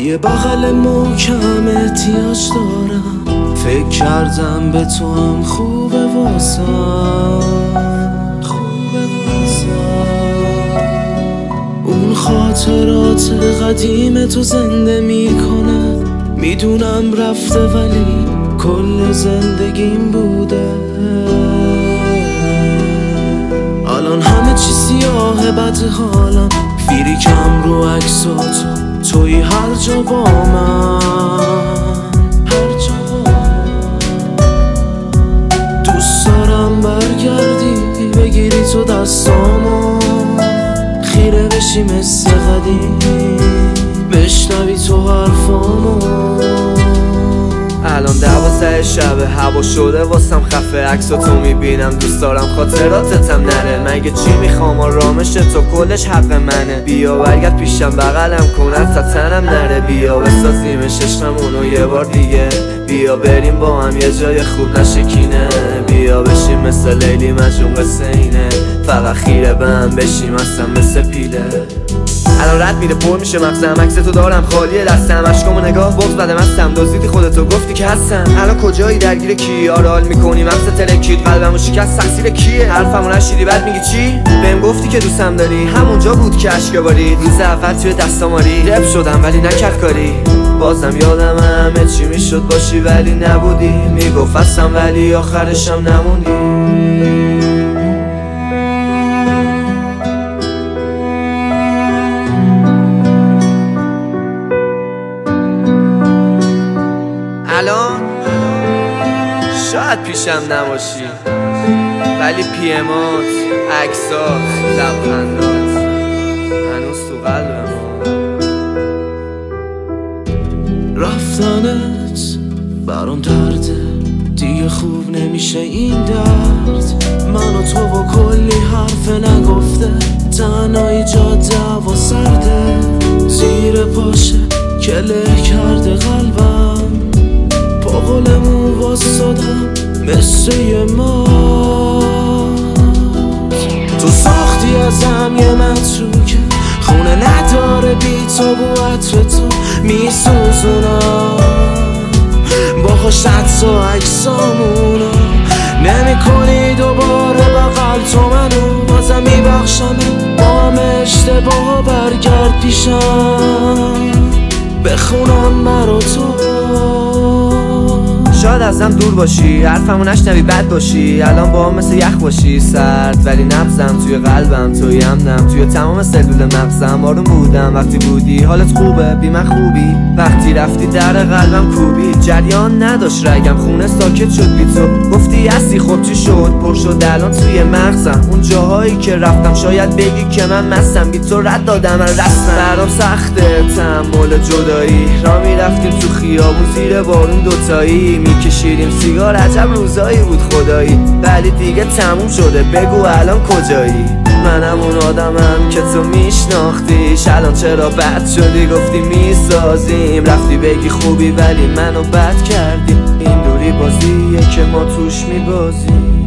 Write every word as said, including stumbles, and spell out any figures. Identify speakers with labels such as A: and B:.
A: یه بغل محکم احتیاج دارم. فکر کردم به تو هم خوبه واسم، خوبه واسم. اون خاطرات قدیم تو زنده میکنه. میدونم رفته ولی کل زندگیم بوده. الان همه چی سیاه بد حالم. فیریکم رو عکساتو، توی هر جا با من، هر جا با من. دوست دارم برگردی بگیری تو دستامو، خیره بشی مثل قدیم، بشنوی تو حرفامو.
B: الان دوازده شبه، هوا شده واسم خفه. عکساتو میبینم دوست دارم خاطراتتم نره. مگه چی میخوام آرامش تو کلش حق منه. بیا برگرد پیشم بغلم کن از تنم نره. بیا بسازیمش عشقمونو یه بار دیگه. بیا بریم با هم یه جای خوب نشکینه. بیا بشیم مثل لیلی مجنون قصه اینه. فقط خیره بهم بشیم اصلا مثل پیله. الان رد میره پر میشه مغزم. عکس تو دارم خالیه دستم. عشقامو نگاه بغض بدم هستم. دزدیدی خودتو گفتی که هستم. الان کجایی درگیر کی؟ آره حال میکنی مغز ترکید. قلبمو شکست تقصیر کیه؟ حرفمو نشیدی بعد میگی چی؟ بهم گفتی که دوستم داری. همونجا بود که اشک بارید. روز اول توی دستاماری رپ شدم ولی نکرد کاری. بازم یادم همه چی میشد باشی ولی نبودی. میگفت هستم ولی آخرشم نموندی. الان شاید پیشم نباشی ولی پیمات، عکسات، لبخندات هنوز تو قلبم.
A: رفتنت برام درده دیگه، خوب نمیشه این درد. من و تو با کلی حرف نگفته، تنهایی جاده هوا سرده. زیر پاشه کله کرده قلبم، با قلمو واسدم مثل یه مات. تو ساختی ازم یه متروکه، خونه نداره بی تو بو عطر تو میسوزونم. با خوش عطس و عکسامونو نمی کنی دوباره بغل تو منو. بازم میبخشم با هم اشتباه برگرد پیشم، بخونم برا تو.
B: شاید ازم دور باشی، حرفمو نشنوی بد باشی. الان با هم مثل یخ باشی سرد ولی نبضم توی قلبم، توی امنم توی تمام سلول مغزم. آروم بودم وقتی بودی، حالت خوبه بی من خوبی. وقتی رفتی در قلبم کوبی، جریان نداشت رگم، خونه ساکت شد بی تو. گفتی هستی خب چی شد؟ پر شد الان توی مغزم. اون جاهایی که رفتم شاید بگی که من مستم، بی تو رد دادم من رسمم. برام سخته تحمل جدایی، را میرفتیم تو خیابون زیر بارون دوتایی. میکشیدیم سیگار، عجب روزایی بود خدایی. ولی دیگه تموم شده، بگو الان کجایی؟ منم اون آدمم که تو میشناختیش، الان چرا بد شدی؟ گفتی میسازیم، رفتی بگی خوبی ولی منو بد کردی. این دوری بازیه که ما توش میبازیم.